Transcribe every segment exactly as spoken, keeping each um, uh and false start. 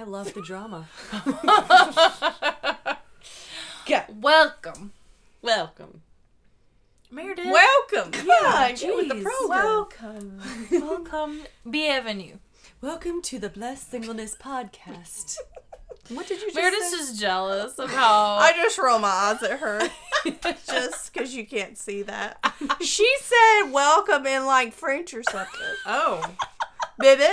I love the drama. Yeah. Welcome. Welcome. Meredith. Welcome. Yeah, get with the jeez. program. Welcome. Welcome. Bienvenue. Welcome to the Blessed Singleness Podcast. What did you just Meredith's say? just jealous of how... I just roll my eyes at her. Just because you can't see that. She said welcome in like French or something. Oh. Baby.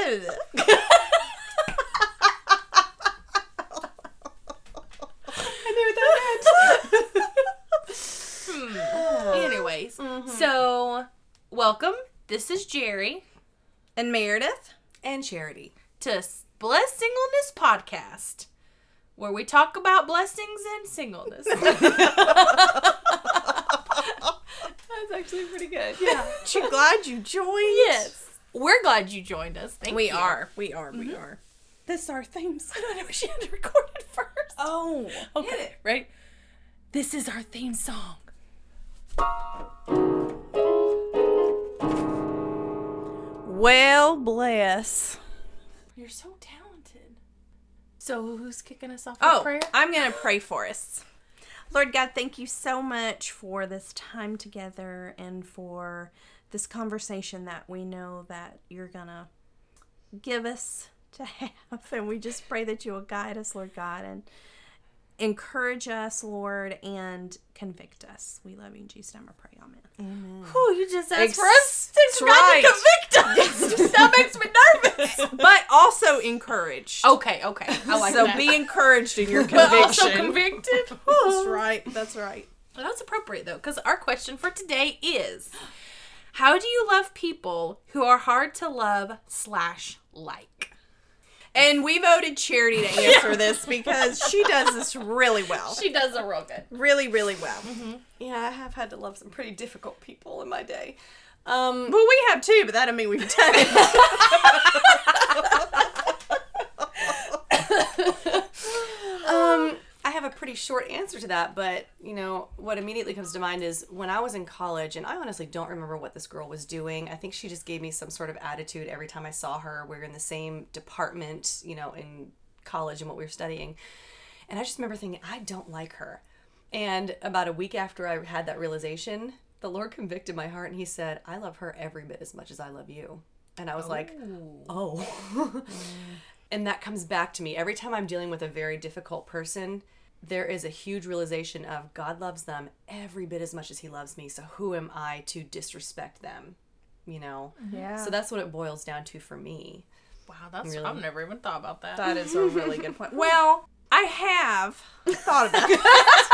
I knew what that meant. Hmm. Anyways, Mm-hmm. so welcome. This is Jerry And Meredith. And Charity. to Blessed Singleness Podcast, where we talk about blessings and singleness. That's actually pretty good. Yeah. She glad you joined. Yes. We're glad you joined us. Thank We you. are. We are. We are. This is our theme song. I don't know if she had to record it first. Oh. Okay. Hit it. Right? This is our theme song. Well, bless. You're so talented. So who's kicking us off Oh, with prayer? I'm going to pray for us. Lord God, thank you so much for this time together and for this conversation that we know that you're going to give us to have. And we just pray that you will guide us, Lord God, and encourage us, Lord, and convict us. We love you in Jesus' name I pray. Amen. Amen. Whew, you just asked Ex- for us to that's God right. to convict us. That makes me nervous. But also encouraged. Okay, okay. I like so that. be encouraged in your But conviction. also convicted. That's right. That's right. Well, that's appropriate, though, because our question for today is, how do you love people who are hard to love slash like? And we voted Charity to answer this because she does this really well. She does it real good. Really, really well. Yeah, I have had to love some pretty difficult people in my day. Um, Well, we have too, but that doesn't mean we've done it. um, I have a pretty short answer to that, but, you know, what immediately comes to mind is when I was in college, and I honestly don't remember what this girl was doing. I think she just gave me some sort of attitude every time I saw her. We were in the same department, you know, in college and what we were studying. And I just remember thinking, I don't like her. And about a week after I had that realization, the Lord convicted my heart and he said, I love her every bit as much as I love you. And I was like, oh. And that comes back to me. Every time I'm dealing with a very difficult person, there is a huge realization of God loves them every bit as much as he loves me. So who am I to disrespect them? You know? Yeah. So that's what it boils down to for me. Wow, that's Really? I've never even thought about that. That is a really good point. Well, I have thought about it.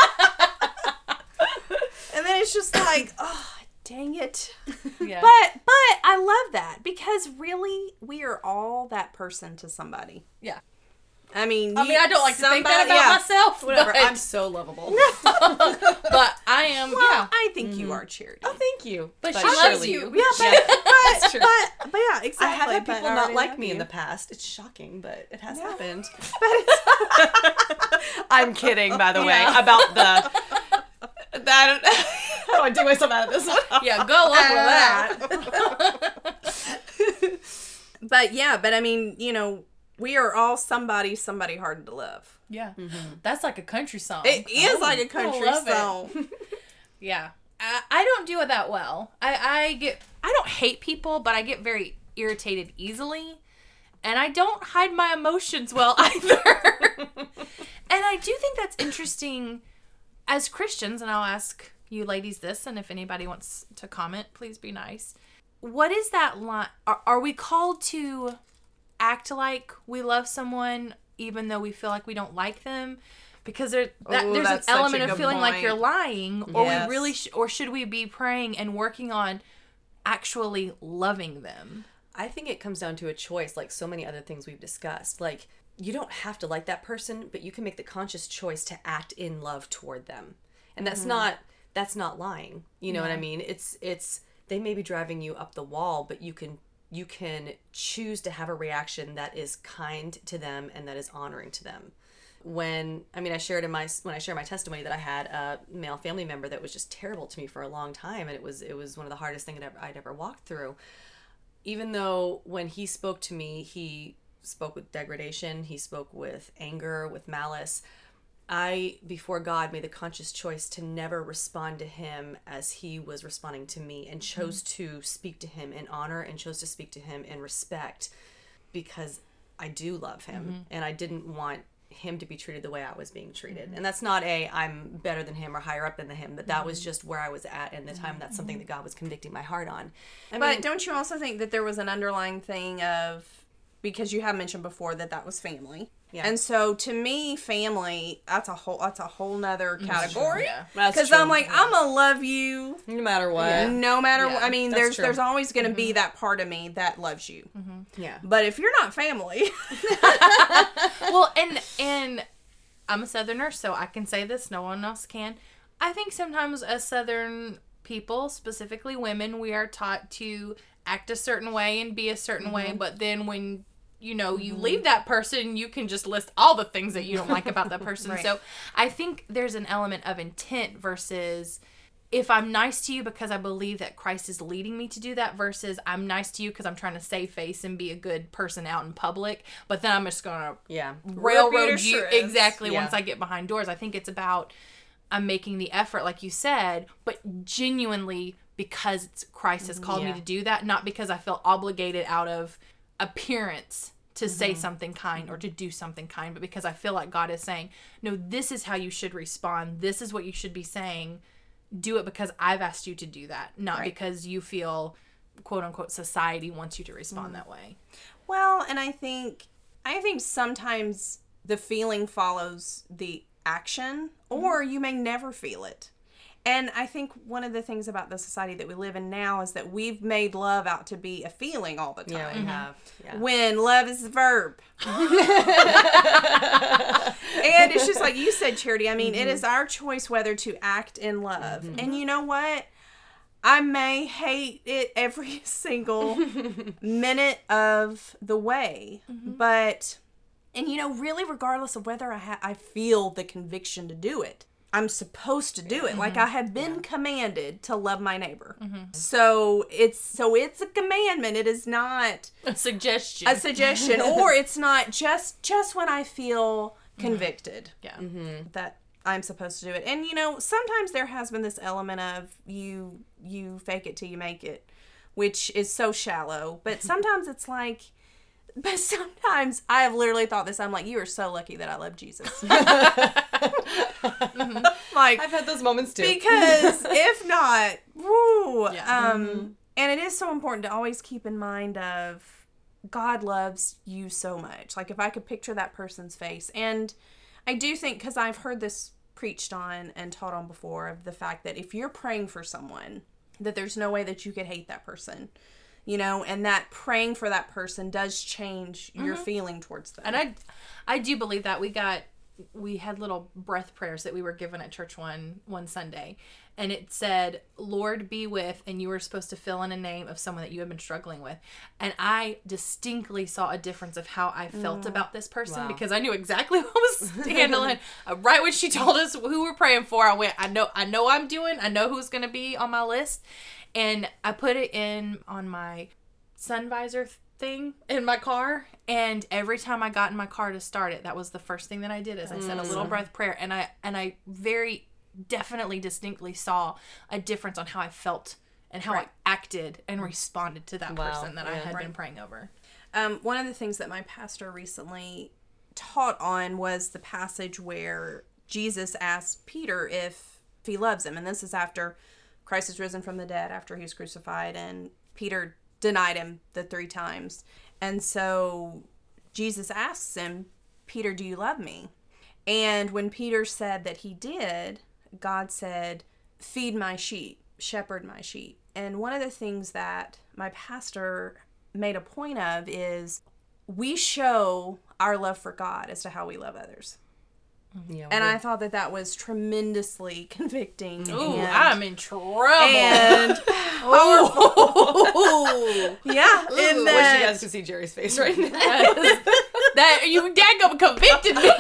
And then it's just like, oh, dang it. Yeah. But but I love that because really we are all that person to somebody. Yeah. I mean, I mean, I don't like to think that somebody- about yeah. myself. Whatever. But, I'm so lovable. but I am, Well, yeah. I think you are Charity. Oh, thank you. But she surely loves you. Yeah, but, Yeah. but, That's true. but, but yeah, exactly. I have had but people I not already like love me in you. the past. It's shocking, but it has No. happened. But it's, I'm kidding, by the way, Yeah. about the. That, how do I dig myself out of this one? Yeah, go up with that. but yeah, but I mean, you know, we are all somebody, somebody hard to love. Yeah. That's like a country song. It is like a I country love it. song. Yeah. I, I don't do it that well. I, I get, I don't hate people, but I get very irritated easily. And I don't hide my emotions well either. And I do think that's interesting as Christians, and I'll ask you ladies this, and if anybody wants to comment, please be nice. What is that line? Are, are we called to act like we love someone even though we feel like we don't like them? Because there, that, Ooh, there's an that's such a element of good feeling like point. you're lying, or Yes. we really, sh- or should we be praying and working on actually loving them? I think it comes down to a choice, like so many other things we've discussed. Like, you don't have to like that person, but you can make the conscious choice to act in love toward them. And that's not that's not lying. You know what I mean? It's it's they may be driving you up the wall, but you can you can choose to have a reaction that is kind to them and that is honoring to them. When I mean I shared in my when I shared my testimony that I had a male family member that was just terrible to me for a long time, and it was it was one of the hardest things I'd ever, I'd ever walked through. Even though when he spoke to me, he spoke with degradation. He spoke with anger, with malice. I, before God, made the conscious choice to never respond to him as he was responding to me, and chose mm-hmm. to speak to him in honor and chose to speak to him in respect, because I do love him mm-hmm. and I didn't want him to be treated the way I was being treated. Mm-hmm. And that's not a I'm better than him or higher up than him, but that mm-hmm. was just where I was at in the time. That's something that God was convicting my heart on. I but mean, don't you also think that there was an underlying thing of, because you have mentioned before that that was family. Yeah. And so to me, family, that's a whole that's a whole nother category. Because yeah. I'm like, yeah. I'm gonna love you no matter what. Yeah. No matter yeah, what. I mean, there's true. there's always gonna mm-hmm. be that part of me that loves you. Mm-hmm. Yeah. But if you're not family, well, and and I'm a Southerner, so I can say this. No one else can. I think sometimes as Southern people, specifically women, we are taught to act a certain way and be a certain mm-hmm. way, but then when you know, you leave that person, you can just list all the things that you don't like about that person. Right. So I think there's an element of intent versus if I'm nice to you because I believe that Christ is leading me to do that versus I'm nice to you because I'm trying to save face and be a good person out in public. But then I'm just going to yeah. railroad you. Exactly. Yeah. Once I get behind doors. I think it's about I'm making the effort, like you said, but genuinely because it's Christ has called yeah. me to do that, not because I feel obligated out of appearance to mm-hmm. say something kind or to do something kind, but because I feel like God is saying, no, this is how you should respond. This is what you should be saying. Do it because I've asked you to do that, not right. because you feel, quote unquote, society wants you to respond mm-hmm. that way. Well, and I think, I think sometimes the feeling follows the action, or mm-hmm. you may never feel it. And I think one of the things about the society that we live in now is that we've made love out to be a feeling all the time. Yeah, we mm-hmm. have. Yeah. When love is a verb. And it's just like you said, Charity. I mean, mm-hmm. it is our choice whether to act in love. Mm-hmm. And you know what? I may hate it every single minute of the way. Mm-hmm. But, and you know, really regardless of whether I ha- I feel the conviction to do it, I'm supposed to do it. Mm-hmm. Like I have been yeah. commanded to love my neighbor. Mm-hmm. So it's so it's a commandment. It is not a suggestion. A suggestion, or it's not just just when I feel convicted. Yeah, mm-hmm. that I'm supposed to do it. And you know, sometimes there has been this element of you you fake it till you make it, which is so shallow. But sometimes it's like. But sometimes I have literally thought this. I'm like, you are so lucky that I love Jesus. mm-hmm. Like I've had those moments too. Because if not, woo. Yeah. Um, mm-hmm. And it is so important to always keep in mind of God loves you so much. Like if I could picture that person's face. And I do think, because I've heard this preached on and taught on before, of the fact that if you're praying for someone, that there's no way that you could hate that person. You know, and that praying for that person does change your mm-hmm. feeling towards them. And I, I do believe that. We got, we had little breath prayers that we were given at church one, one Sunday. And it said, Lord be with, and you were supposed to fill in a name of someone that you had been struggling with. And I distinctly saw a difference of how I felt mm. about this person wow. because I knew exactly what was handling. uh, right when she told us who we're praying for, I went, I know, I know I'm doing, I know who's going to be on my list. And I put it in on my sun visor thing in my car. And every time I got in my car to start it, that was the first thing that I did is I said a little breath prayer. And I and I very definitely distinctly saw a difference on how I felt and how right. I acted and responded to that wow. person that yeah. I had right. been praying over. Um, one of the things that my pastor recently taught on was the passage where Jesus asked Peter if he loves him. And this is after Christ is risen from the dead, after he was crucified, and Peter denied him the three times. And so Jesus asks him, Peter, do you love me? And when Peter said that he did, God said, feed my sheep, shepherd my sheep. And one of the things that my pastor made a point of is we show our love for God as to how we love others. Yeah, and I thought that that was tremendously convicting. Ooh, and, I'm in trouble. And powerful. Yeah. Ooh, and that, I wish you guys could see Jerry's face right now. That you dadgum convicted me.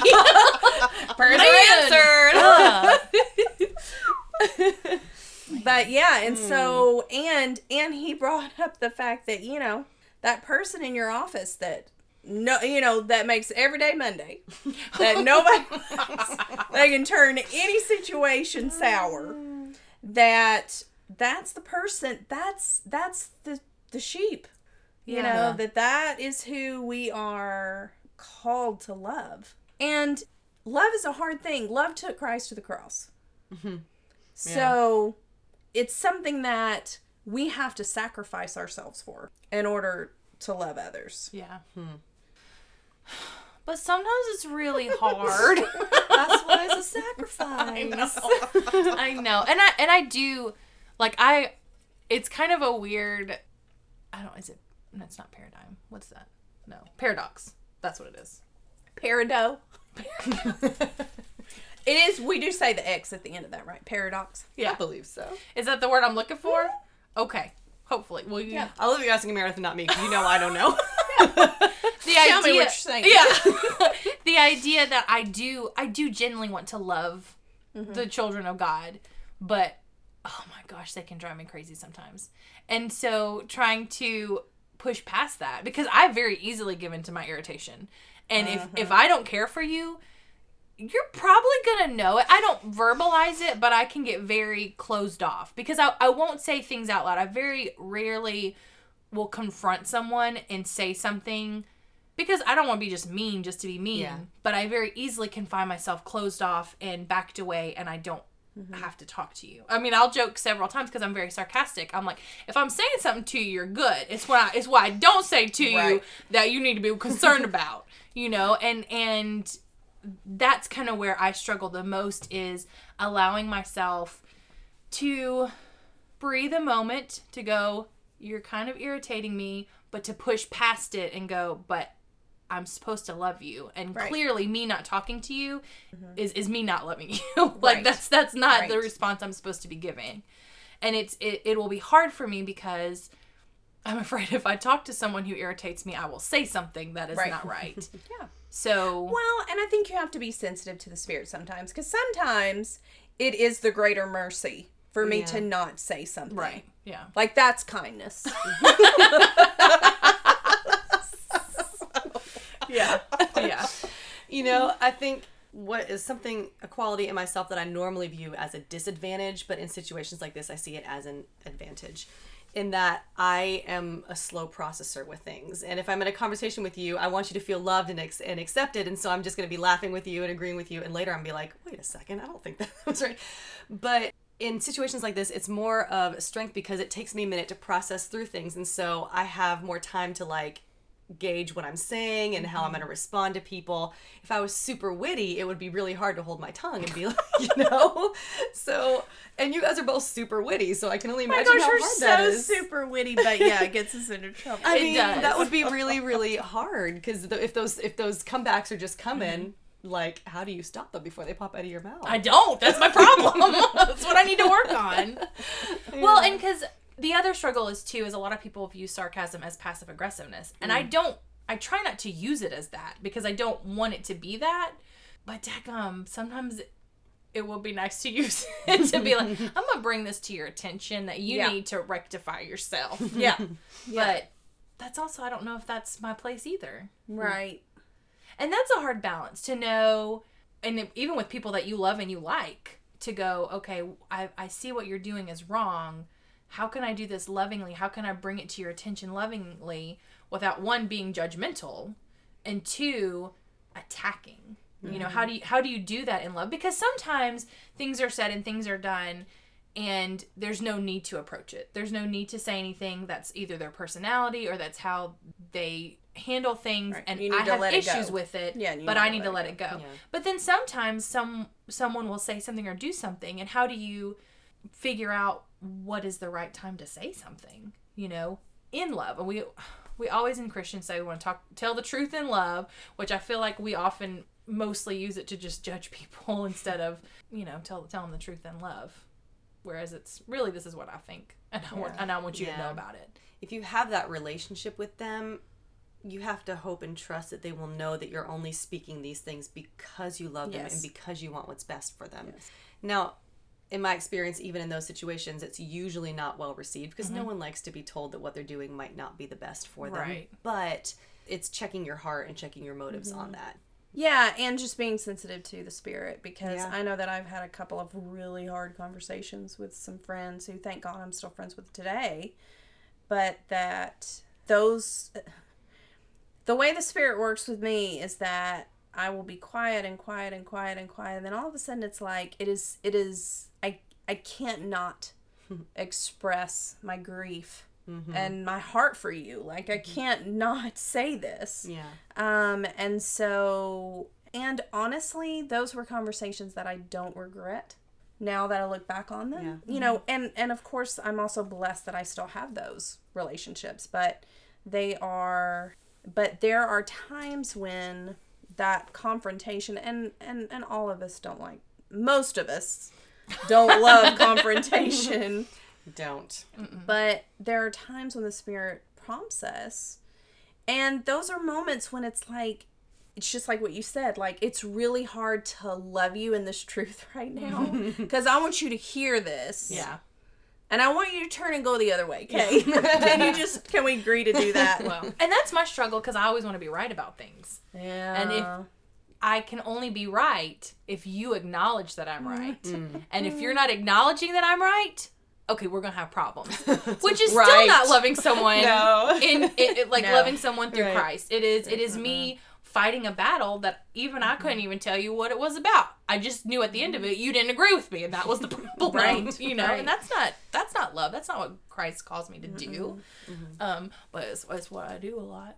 Person answered. But yeah, and mm. so and and he brought up the fact that, you know, that person in your office that no, you know, that makes every day Monday. That nobody likes. They can turn any situation sour. That that's the person. That's that's the the sheep. You Yeah. know, that that is who we are called to love. And love is a hard thing. Love took Christ to the cross. Mm-hmm. So it's something that we have to sacrifice ourselves for in order to love others. Yeah. Hmm. But sometimes it's really hard. That's why it's a sacrifice. I know. I know. And I and I do like I it's kind of a weird I don't is it no, it's not paradigm. What's that? No. Paradox. That's what it is. Parado. It is, we do say the X at the end of that, right? Paradox. Yeah. I believe so. Is that the word I'm looking for? Okay. Hopefully. Well, you, Yeah. I love you asking Meredith, not me, because you know I don't know. The Tell idea, me what you're saying. Yeah. The idea that I do, I do genuinely want to love Mm-hmm. the children of God, but oh my gosh, they can drive me crazy sometimes. And so trying to push past that, because I very easily give into my irritation. And Uh-huh. if, if I don't care for you, you're probably going to know it. I don't verbalize it, but I can get very closed off because I, I won't say things out loud. I very rarely will confront someone and say something because I don't want to be just mean just to be mean. Yeah. But I very easily can find myself closed off and backed away, and I don't have to talk to you. I mean, I'll joke several times because I'm very sarcastic. I'm like, if I'm saying something to you, you're good. It's why I, it's why I don't say to you Right. that you need to be concerned about, you know, and and that's kind of where I struggle the most is allowing myself to breathe a moment to go, you're kind of irritating me, but to push past it and go, but I'm supposed to love you. And Right. clearly me not talking to you is, is me not loving you. like Right. that's that's not the Right. response I'm supposed to be giving. And it's it, it will be hard for me because I'm afraid if I talk to someone who irritates me, I will say something that is Right. not right. Yeah. So Well, and I think you have to be sensitive to the Spirit sometimes, because sometimes it is the greater mercy for me Yeah. to not say something. right. Yeah. Like, that's kindness. Yeah. Yeah. You know, I think what is something, a quality in myself that I normally view as a disadvantage, but in situations like this, I see it as an advantage. In that I am a slow processor with things. And if I'm in a conversation with you, I want you to feel loved and, ex- and accepted. And so I'm just going to be laughing with you and agreeing with you. And later I'm going to be like, wait a second, I don't think that was right. But in situations like this, it's more of strength because it takes me a minute to process through things. And so I have more time to like gauge what I'm saying and how I'm going to respond to people. If I was super witty, it would be really hard to hold my tongue and be like, you know? So, and you guys are both super witty, so I can only Oh my imagine gosh, how you're hard so that is. super witty, but yeah, it gets us into trouble. I It mean, does. that would be really, really hard because if those if those comebacks are just coming, Mm-hmm. like, how do you stop them before they pop out of your mouth? I don't. That's my problem. That's what I need to work on. Well, and because the other struggle is too, is a lot of people view sarcasm as passive aggressiveness. And I don't, I try not to use it as that because I don't want it to be that. But daggum, sometimes it will be nice to use it to be like, I'm going to bring this to your attention that you Yeah. need to rectify yourself. Yeah. But that's also, I don't know if that's my place either. Right. And that's a hard balance to know, and even with people that you love and you like, to go, okay, I, I see what you're doing is wrong. How can I do this lovingly? How can I bring it to your attention lovingly without, one, being judgmental, and two, attacking? You know, how do you how do you do that in love? Because sometimes things are said and things are done and there's no need to approach it. There's no need to say anything that's either their personality or that's how they handle things, Right. and You need I to have let it issues go. with it, Yeah, and you but need I to need let to it let it go. go. Yeah. But then sometimes some someone will say something or do something, and how do you figure out what is the right time to say something, you know, in love? And we we always in Christians say we want to talk tell the truth in love, which I feel like we often mostly use it to just judge people instead of, you know, tell tell them the truth in love. Whereas it's really, this is what I think, and I want, and I want you to Yeah. know about it. If you have that relationship with them, you have to hope and trust that they will know that you're only speaking these things because you love them Yes. and because you want what's best for them. Yes. Now, in my experience, even in those situations, it's usually not well received because no one likes to be told that what they're doing might not be the best for them. Right. But it's checking your heart and checking your motives mm-hmm. on that. Yeah, and just being sensitive to the spirit, because yeah. I know that I've had a couple of really hard conversations with some friends who, thank God, I'm still friends with today, but that those, the way the spirit works with me is that I will be quiet and quiet and quiet and quiet, and then all of a sudden it's like, it is, it is, I, I can't not express my grief. Mm-hmm. And my heart for you. Like, I can't not say this. Yeah. Um, and so, and honestly, those were conversations that I don't regret now that I look back on them. Yeah. You know, and, and of course, I'm also blessed that I still have those relationships. But they are, but there are times when that confrontation, and, and, and all of us don't like, most of us don't love confrontation. Don't. Mm-mm. But there are times when the spirit prompts us, and those are moments when it's like, it's just like what you said, like, it's really hard to love you in this truth right now, because I want you to hear this. Yeah. And I want you to turn and go the other way, okay? Can you just, can we agree to do that? Well, and that's my struggle, because I always want to be right about things. Yeah. And if I can only be right if you acknowledge that I'm right. Mm. And if you're not acknowledging that I'm right, okay, we're gonna have problems, which is right. still not loving someone. No. in it, it, like no. loving someone through right. Christ. It is it is mm-hmm. me fighting a battle that even I couldn't even tell you what it was about. I just knew at the end of it you didn't agree with me, and that was the problem. Right. You know, right. and that's not that's not love. That's not what Christ calls me to mm-hmm. do. Mm-hmm. Um, but it's, it's what I do a lot.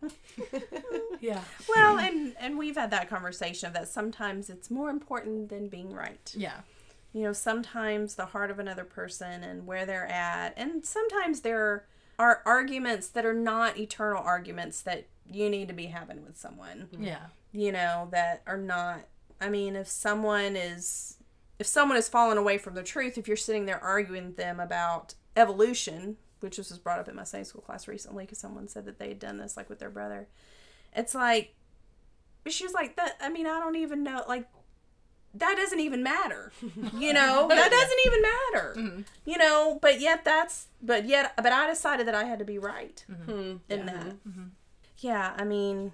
Yeah. Well, and and we've had that conversation of that sometimes it's more important than being right. Yeah. You know, sometimes the heart of another person and where they're at. And sometimes there are arguments that are not eternal arguments that you need to be having with someone. Yeah. You know, that are not, I mean, if someone is, if someone has fallen away from the truth, if you're sitting there arguing with them about evolution, which was brought up in my Sunday school class recently because someone said that they had done this, like, with their brother. It's like, she was like, that, I mean, I don't even know, like, that doesn't even matter, you know, that doesn't even matter, mm-hmm. you know, but yet that's, but yet, but I decided that I had to be right mm-hmm. in yeah. that. Mm-hmm. Yeah, I mean,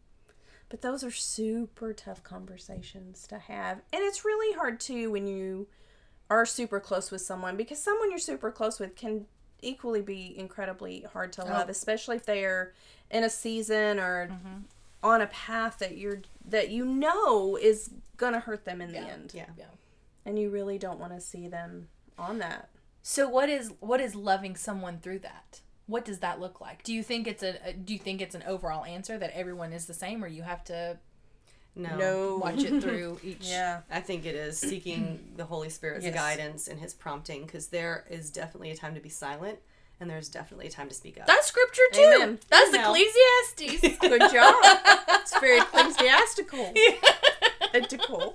but those are super tough conversations to have. And it's really hard too when you are super close with someone, because someone you're super close with can equally be incredibly hard to love, oh. especially if they're in a season or mm-hmm. on a path that you're, that you know is gonna hurt them in yeah. the end. Yeah. yeah. And you really don't want to see them on that. So what is what is loving someone through that? What does that look like? Do you think it's a do you think it's an overall answer that everyone is the same, or you have to no, no. watch it through each? Yeah. I think it is seeking the Holy Spirit's yes. guidance and His prompting, because there is definitely a time to be silent, and there's definitely a time to speak up. That's scripture too. Amen. That's I know. Ecclesiastes. Good job. It's very ecclesiastical. Ethical.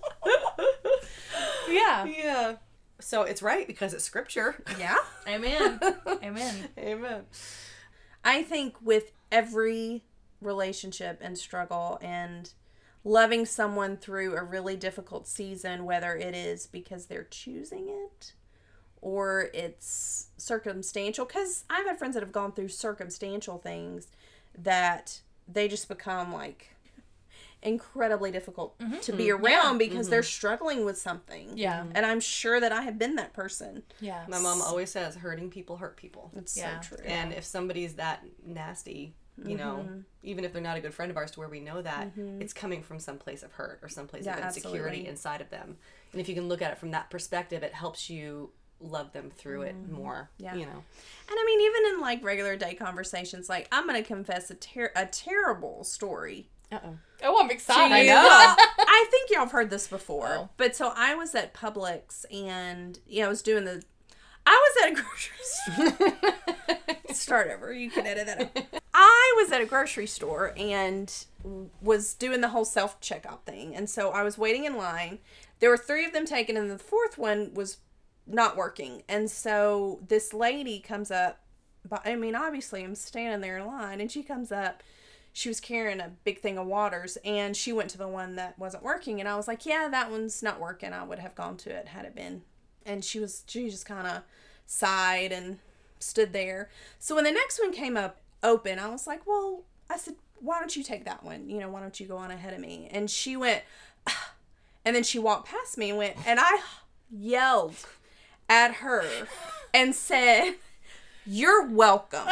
Yeah. Yeah. So it's right because it's scripture. Yeah. Amen. Amen. Amen. I think with every relationship and struggle and loving someone through a really difficult season, whether it is because they're choosing it or it's circumstantial, because I've had friends that have gone through circumstantial things that they just become like incredibly difficult mm-hmm. to be around yeah. because mm-hmm. they're struggling with something. Yeah. And I'm sure that I have been that person. Yeah. My mom always says hurting people hurt people. It's yeah. so true. And if somebody's that nasty, you know, mm-hmm. even if they're not a good friend of ours to where we know that, mm-hmm. it's coming from some place of hurt or some place yeah, of insecurity absolutely. inside of them. And if you can look at it from that perspective, it helps you love them through it mm-hmm. more. Yeah. You know. And I mean, even in like regular day conversations, like I'm going to confess a ter- a terrible story. Uh-oh. Oh, I'm excited. I know. I think y'all have heard this before. Oh. But so I was at Publix and, you know, I was doing the, I was at a grocery store. Start over. You can edit that out. I was at a grocery store and was doing the whole self-checkout thing. And so I was waiting in line. There were three of them taken and the fourth one was not working. And so this lady comes up, but I mean, obviously I'm standing there in line and she comes up. She was carrying a big thing of waters, and she went to the one that wasn't working, and I was like, yeah, that one's not working. I would have gone to it had it been. And she was, she just kind of sighed and stood there. So when the next one came up open, I was like, well, I said, why don't you take that one? You know, why don't you go on ahead of me? And she went, and then she walked past me and went, and I yelled at her and said, "You're welcome."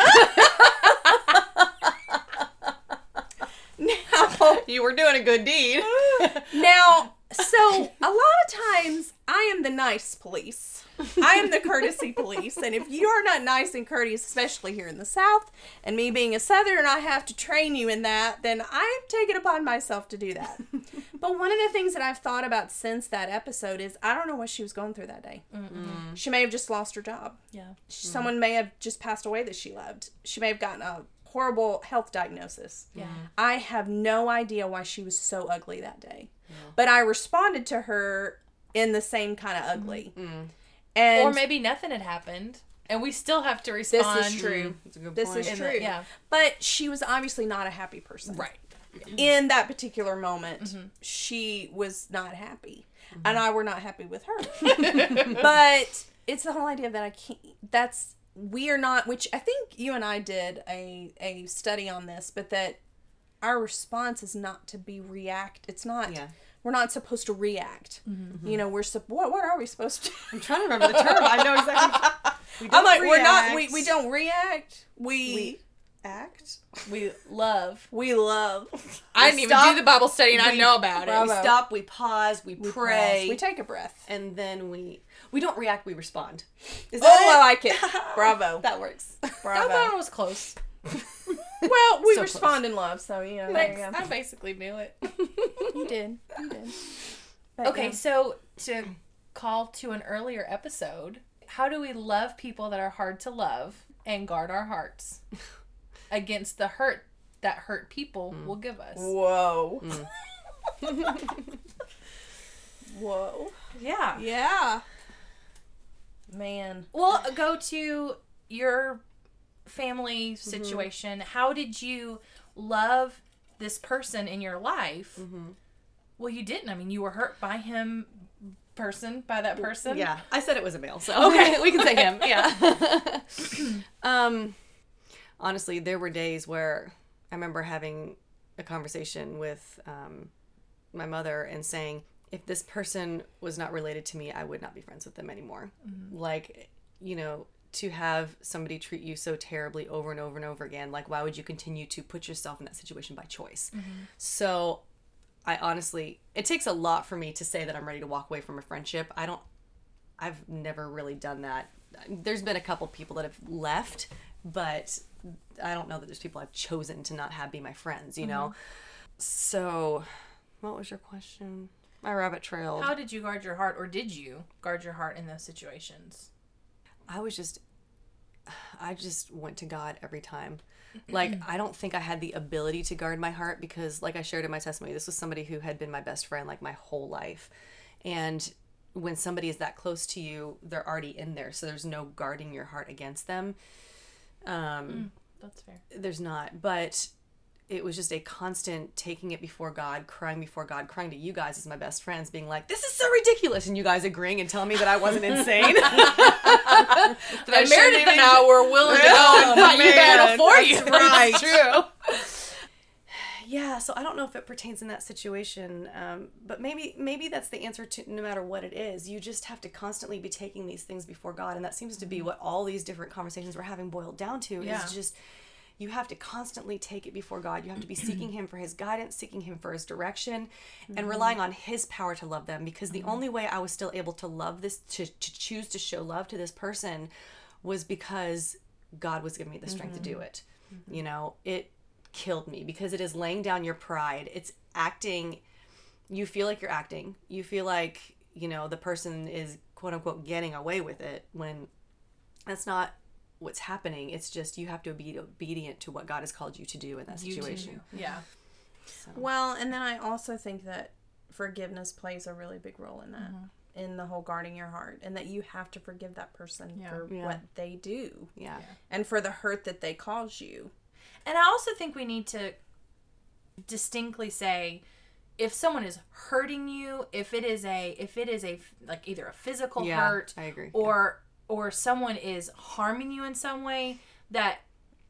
Now, You were doing a good deed. now, so a lot of times I am the nice police. I am the courtesy police. And if you are not nice and courteous, especially here in the South, and me being a Southern, I have to train you in that, then I've taken upon myself to do that. But one of the things that I've thought about since that episode is I don't know what she was going through that day. Mm-mm. She may have just lost her job. Yeah. Someone may have just passed away that she loved. She may have gotten a horrible health diagnosis. Yeah. I have no idea why she was so ugly that day. Yeah. But I responded to her in the same kind of ugly. Mm. And Or maybe nothing had happened, and we still have to respond. this is true. That's a good This point. is in true. the- yeah. But she was obviously not a happy person. Right. In that particular moment, Mm-hmm. she was not happy. Mm-hmm. And I were not happy with her. But it's the whole idea that I can't, that's, we are not, which I think you and I did a, a study on this, but that our response is not to be react. It's not, Yeah. we're not supposed to react. Mm-hmm. You know, we're, sup- what, what are we supposed to I'm trying to remember the term. I know exactly. We I'm don't like, we're not, we, react. we don't react. We, We act. We love. we love. I We didn't stop- even do the Bible study, and I we- know about it. We Bravo. stop, we pause, we, We pray, pause. We take a breath. and then we we don't react, we respond. Is Oh, that I it? like it. Bravo. That works. That Bravo. one was close. Well, we So respond in love, so, you know, there you Thanks. go. I basically knew it. You did. You did. But, Okay, yeah. so to call to an earlier episode, how do we love people that are hard to love and guard our hearts against the hurt that hurt people will give us? Whoa. Whoa. Yeah. Yeah. Man. Well, go to your family situation. How did you love this person in your life? Mm-hmm. Well, you didn't. I mean, you were hurt by him, person, by that person. Yeah, I said it was a male, so okay, we can say him. Yeah. um, honestly, there were days where I remember having a conversation with um, my mother and saying, if this person was not related to me, I would not be friends with them anymore. Mm-hmm. Like, you know, to have somebody treat you so terribly over and over and over again, like, why would you continue to put yourself in that situation by choice? Mm-hmm. So I honestly, it takes a lot for me to say that I'm ready to walk away from a friendship. I don't, I've never really done that. There's been a couple people that have left, but I don't know that there's people I've chosen to not have be my friends, you know? Mm-hmm. So what was your question? My rabbit trailed. How did you guard your heart, or did you guard your heart in those situations? I was just, I just went to God every time. Like, I don't think I had the ability to guard my heart because, like I shared in my testimony, this was somebody who had been my best friend, like, my whole life. And when somebody is that close to you, they're already in there. So there's no guarding your heart against them. Um, mm, that's fair. There's not. But it was just a constant taking it before God, crying before God, crying to you guys as my best friends, being like, this is so ridiculous. And you guys agreeing and telling me that I wasn't insane. that And Meredith and I were willing to go and fight your battle for you. Right. True. Yeah, so I don't know if it pertains in that situation, um, but maybe maybe that's the answer to no matter what it is. You just have to constantly be taking these things before God, and that seems to be what all these different conversations we're having boiled down to Yeah. is just you have to constantly take it before God. You have to be seeking Him for His guidance, seeking Him for His direction, and Mm-hmm. relying on His power to love them. Because the only way I was still able to love this, to, to choose to show love to this person, was because God was giving me the strength Mm-hmm. to do it. Mm-hmm. You know, it killed me because it is laying down your pride. It's acting, you feel like you're acting. You feel like, you know, the person is quote unquote getting away with it when that's not what's happening. It's just you have to be obedient to what God has called you to do in that You situation. do. Yeah. So. Well, and then I also think that forgiveness plays a really big role in that, mm-hmm. in the whole guarding your heart, and that you have to forgive that person Yeah. for Yeah. what they do, Yeah. and for the hurt that they cause you. And I also think we need to distinctly say, if someone is hurting you, if it is a, if it is a, like either a physical Yeah, hurt, I agree. or or someone is harming you in some way, that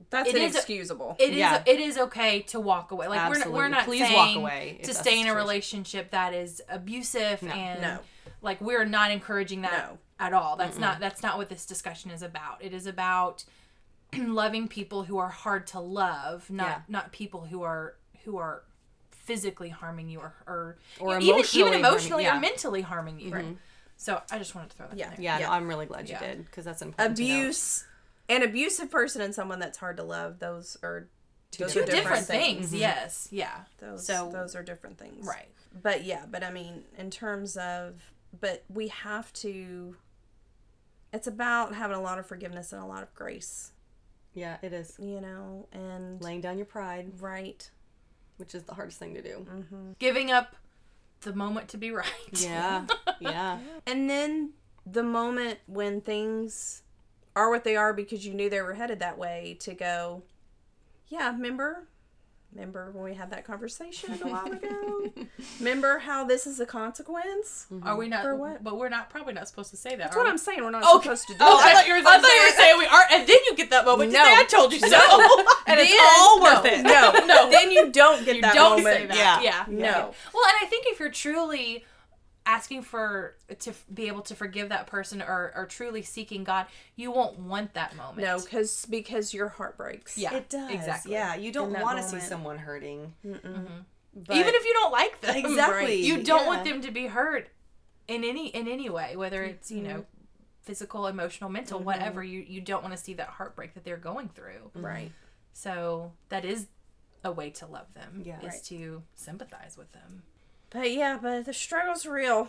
That's it is inexcusable. It is Yeah. it is okay to walk away. Like Absolutely. we're we're not Please saying walk away if to that's stay the in a situation. relationship that is abusive and No. like we're not encouraging that No. at all. That's not that's not what this discussion is about. It is about loving people who are hard to love, not Yeah. not people who are who are physically harming you or or, Or even emotionally even emotionally harming- or yeah. mentally harming you. Right. So I just wanted to throw that Yeah. in there. Yeah, Yeah. No, I'm really glad you Yeah. did because that's important. to know. Abuse, an abusive person and someone that's hard to love, those are those Two are different, things. Mm-hmm. Yes. Yeah. Those So- those are different things. Right. But yeah, but I mean, in terms of, but we have to, it's about having a lot of forgiveness and a lot of grace, Yeah, it is. you know, and, Laying down your pride, right. which is the hardest thing to do. Giving up the moment to be right. Yeah, yeah. And then the moment when things are what they are because you knew they were headed that way, to go, yeah, remember? Remember when we had that conversation a while ago? Remember how this is a consequence? Are we not? For what? But we're not probably not supposed to say that. That's are what we? I'm saying. We're not Okay. supposed to do Oh, that. I thought you were, I thought you were saying we are, and then you get that moment. No. to say, I told you so, and it's Then- all worth no, it. No, no. Then you don't get You that don't moment. say that. Yeah. Yeah. No. Yeah. Well, and I think if you're truly asking for to f- be able to forgive that person or, or truly seeking God, you won't want that moment. No, because because your heart breaks. Yeah. It does. Exactly. Yeah, you don't In that want to see moment. someone hurting. But Even if you don't like them, Exactly. you don't Yeah. want them to be hurt in any in any way, whether it's you know physical, emotional, mental, whatever. You you don't want to see that heartbreak that they're going through. Right. So that is a way to love them. Yeah. is Right. to sympathize with them. But yeah, but the struggle's real.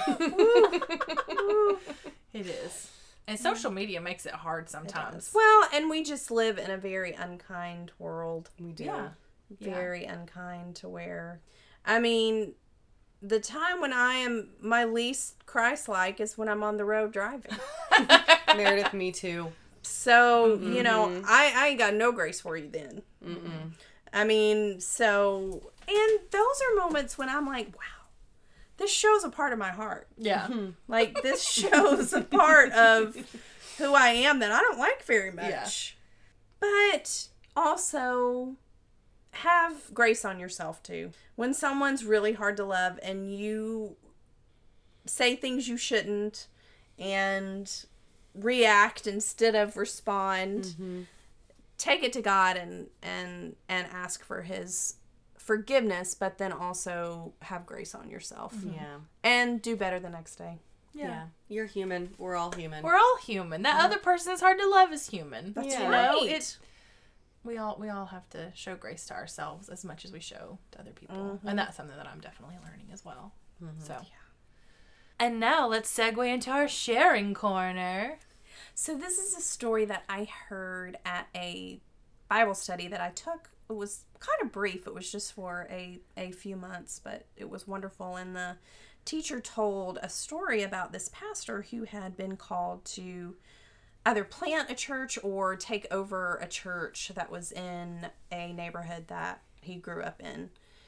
It is, and social media makes it hard sometimes. Well, and we just live in a very unkind world. we do. Yeah. Very unkind to where, I mean, the time when I am my least Christ-like is when I'm on the road driving. Meredith, me too. So, you know, I, I ain't got no grace for you then. Mm-mm. I mean, so, and those are moments when I'm like, wow, this shows a part of my heart. Yeah. Like, this shows a part of who I am that I don't like very much. Yeah. But also have grace on yourself too. When someone's really hard to love and you say things you shouldn't and react instead of respond, take it to God and and and ask for his forgiveness, but then also have grace on yourself Yeah. and do better the next day. yeah. You're human. We're all human. We're all human. That other person is hard to love is human. That's you right. know? It, we all we all have to show grace to ourselves as much as we show to other people, and that's something that I'm definitely learning as well. So, and now let's segue into our sharing corner. So this is a story that I heard at a Bible study that I took. It was kind of brief. It was just for a, a few months, but it was wonderful. And the teacher told a story about this pastor who had been called to either plant a church or take over a church that was in a neighborhood that he grew up in.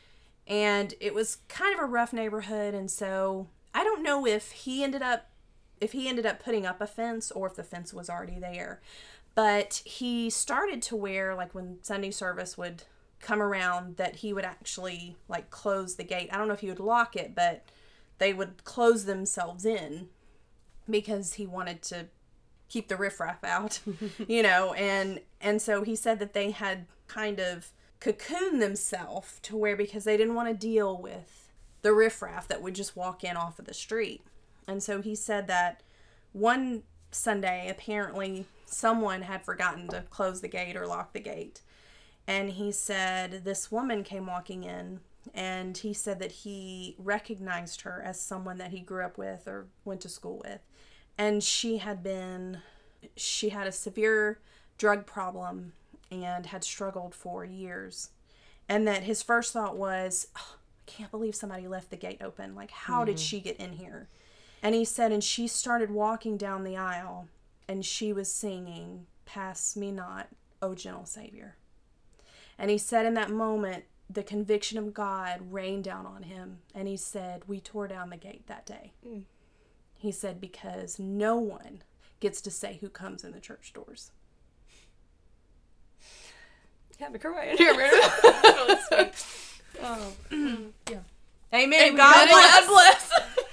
And it was kind of a rough neighborhood, and so I don't know if he ended up if he ended up putting up a fence or if the fence was already there. But he started to wear, like when Sunday service would come around, that he would actually like close the gate. I don't know if he would lock it, but they would close themselves in because he wanted to keep the riffraff out, you know, and and so he said that they had kind of cocooned themselves to where, because they didn't want to deal with the riffraff that would just walk in off of the street. And so he said that one Sunday, apparently someone had forgotten to close the gate or lock the gate. And he said this woman came walking in, and he said that he recognized her as someone that he grew up with or went to school with. And she had been, she had a severe drug problem and had struggled for years. And that his first thought was, oh, I can't believe somebody left the gate open. Like, how did she get in here? And he said, and she started walking down the aisle, and she was singing, "Pass me not, O gentle Savior." And he said in that moment, the conviction of God rained down on him. And he said, we tore down the gate that day. Mm. He said, because no one gets to say who comes in the church doors. Had me crying here, man. Really sweet. Oh. Yeah. Amen. Amen. God bless. God bless.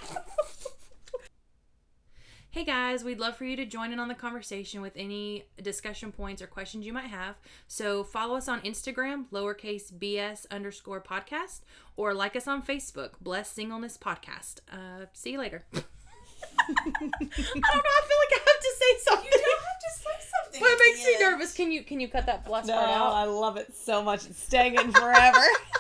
Hey guys, we'd love for you to join in on the conversation with any discussion points or questions you might have. So follow us on Instagram, lowercase bs underscore podcast, or like us on Facebook, Bless Singleness Podcast. Uh, see you later. I don't know. I feel like I have to say something. You don't have to say something. But it at makes the me end. nervous. Can you can you cut that last No, part out? I love it so much. It's staying in forever.